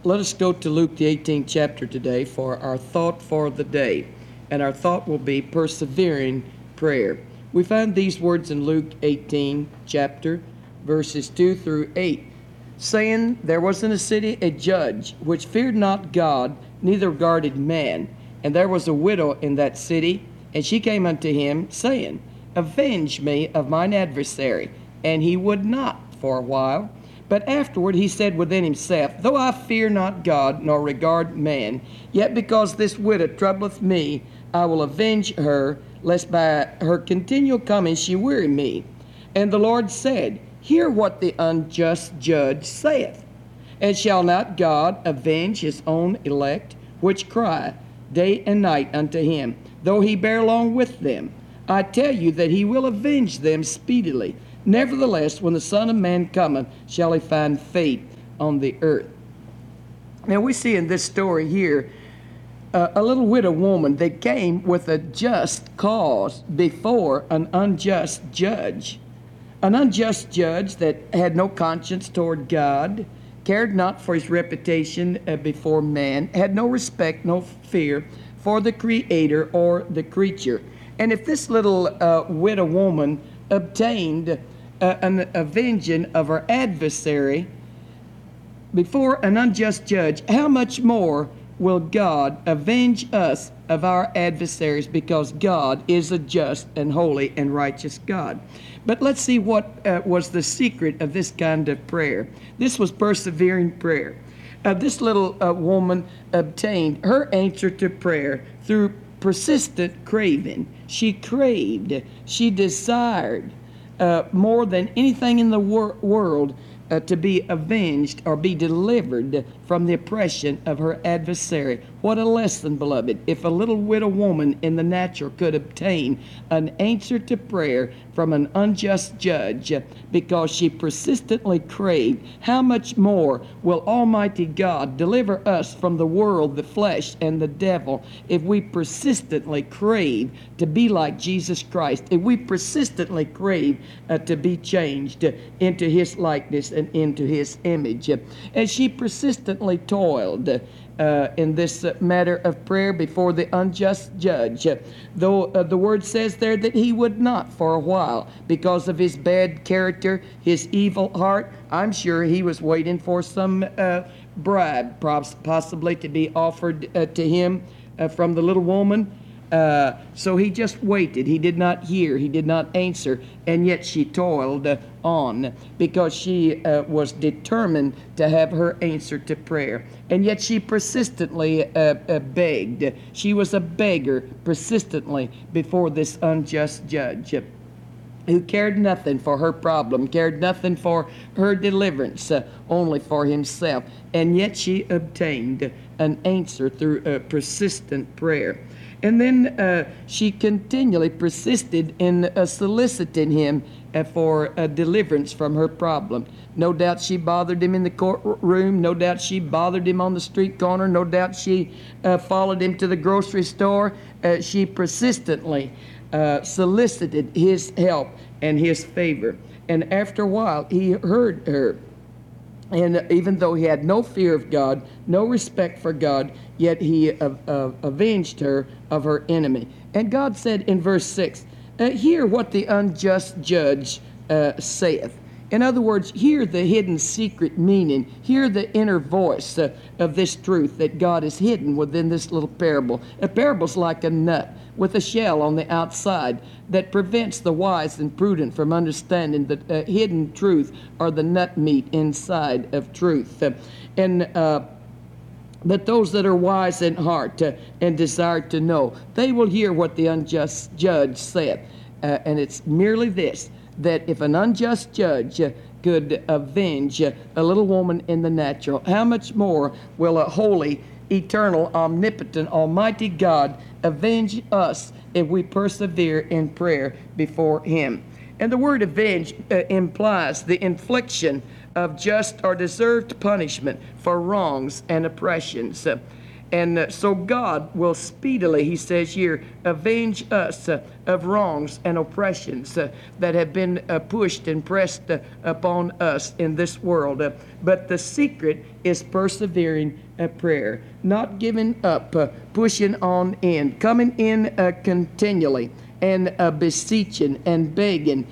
Let us go to Luke, the 18th chapter today for our thought for the day. And our thought will be persevering prayer. We find these words in Luke 18 chapter, verses 2 through 8, saying, There was in a city a judge, which feared not God, neither regarded man. And there was a widow in that city, and she came unto him, saying, Avenge me of mine adversary. And he would not for a while. But afterward he said within himself, Though I fear not God, nor regard man, yet because this widow troubleth me, I will avenge her, lest by her continual coming she weary me. And the Lord said, Hear what the unjust judge saith. And shall not God avenge his own elect, which cry day and night unto him, though he bear long with them? I tell you that he will avenge them speedily. Nevertheless, when the Son of Man cometh, shall he find faith on the earth. Now we see in this story here a little widow woman that came with a just cause before an unjust judge. An unjust judge that had no conscience toward God, cared not for his reputation before man, had no respect, no fear for the Creator or the creature. And if this little widow woman obtained an avenging of her adversary before an unjust judge, how much more will God avenge us of our adversaries, because God is a just and holy and righteous God. But let's see what was the secret of this kind of prayer. This was persevering prayer. This little woman obtained her answer to prayer through persistent craving. She craved, she desired more than anything in the world to be avenged or be delivered from the oppression of her adversary. What a lesson, beloved. If a little widow woman in the natural could obtain an answer to prayer from an unjust judge because she persistently craved, how much more will Almighty God deliver us from the world, the flesh, and the devil if we persistently crave to be like Jesus Christ, if we persistently crave to be changed into His likeness and into His image. As she persistently toiled in this matter of prayer before the unjust judge, though the word says there that he would not for a while because of his bad character, his evil heart. I'm sure he was waiting for some bribe, possibly to be offered to him from the little woman. So he just waited. He did not hear. He did not answer. And yet she toiled on because she was determined to have her answer to prayer. And yet she persistently begged. She was a beggar persistently before this unjust judge, who cared nothing for her problem, cared nothing for her deliverance, only for himself. And yet she obtained an answer through persistent prayer. And then she continually persisted in soliciting him for deliverance from her problem. No doubt she bothered him in the courtroom. No doubt she bothered him on the street corner. No doubt she followed him to the grocery store. She persistently solicited his help and his favor. And after a while, he heard her. And even though he had no fear of God, no respect for God, yet he avenged her of her enemy. And God said in verse 6, Hear what the unjust judge saith. In other words, hear the hidden secret meaning. Hear the inner voice of this truth that God has hidden within this little parable. A parable's like a nut with a shell on the outside that prevents the wise and prudent from understanding the hidden truth, or the nut meat inside of truth. But those that are wise in heart and desire to know, they will hear what the unjust judge said. And it's merely this, that if an unjust judge could avenge a little woman in the natural, how much more will a holy, eternal, omnipotent, almighty God avenge us if we persevere in prayer before Him? And the word avenge implies the infliction of just or deserved punishment for wrongs and oppressions. And so God will speedily, he says here, avenge us of wrongs and oppressions that have been pushed and pressed upon us in this world. But the secret is persevering prayer, not giving up, pushing on in, coming in continually, and beseeching and begging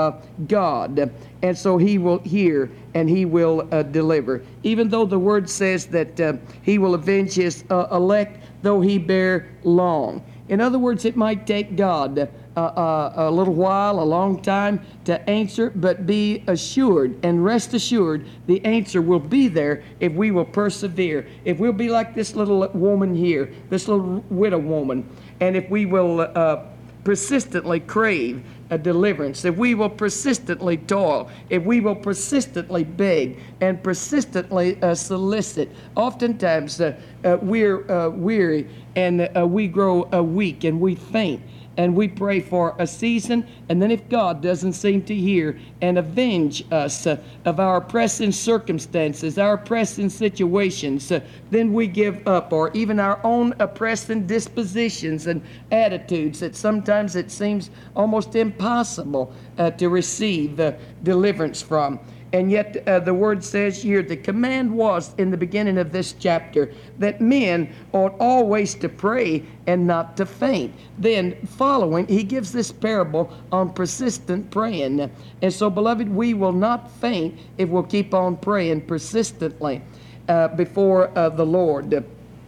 God. And so he will hear and he will deliver. Even though the word says that he will avenge his elect, though he bear long. In other words, it might take God a little while, a long time to answer, but be assured and rest assured the answer will be there if we will persevere. If we'll be like this little woman here, this little widow woman, and if we will persistently crave a deliverance, if we will persistently toil, if we will persistently beg and persistently solicit. Oftentimes we're weary and we grow weak and we faint. And we pray for a season, and then if God doesn't seem to hear and avenge us of our pressing circumstances, our pressing situations, then we give up, or even our own oppressing dispositions and attitudes that sometimes it seems almost impossible to receive deliverance from. And yet the word says here, the command was in the beginning of this chapter that men ought always to pray and not to faint. Then following, he gives this parable on persistent praying. And so, beloved, we will not faint if we'll keep on praying persistently before the Lord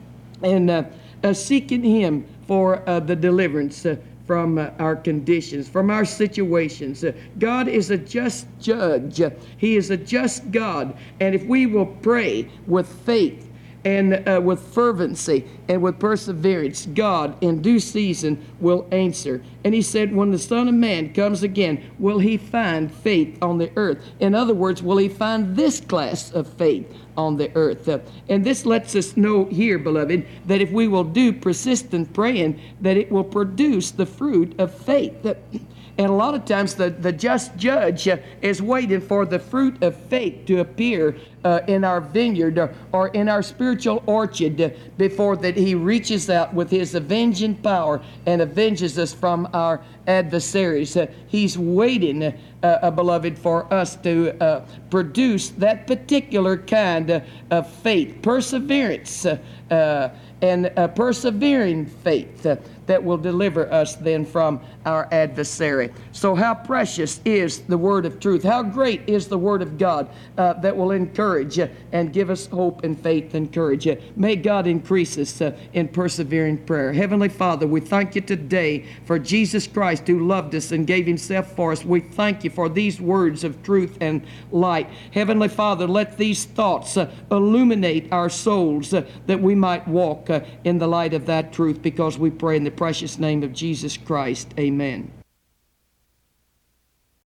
and seeking him for the deliverance from our conditions, from our situations. God is a just judge. He is a just God. And if we will pray with faith and with fervency and with perseverance, God in due season will answer. And he said, when the Son of Man comes again, will he find faith on the earth? In other words, will he find this class of faith on the earth? And this lets us know here, beloved, that if we will do persistent praying, that it will produce the fruit of faith. And a lot of times the just judge is waiting for the fruit of faith to appear in our vineyard or in our spiritual orchard before that he reaches out with his avenging power and avenges us from our adversaries. He's waiting, beloved, for us to produce that particular kind of faith, perseverance, and persevering faith that will deliver us then from our adversary. So how precious is the word of truth? How great is the word of God that will encourage and give us hope and faith and courage. May God increase us in persevering prayer. Heavenly Father, we thank you today for Jesus Christ who loved us and gave himself for us. We thank you for these words of truth and light. Heavenly Father, let these thoughts illuminate our souls that we might walk in the light of that truth, because we pray in the precious name of Jesus Christ. Amen.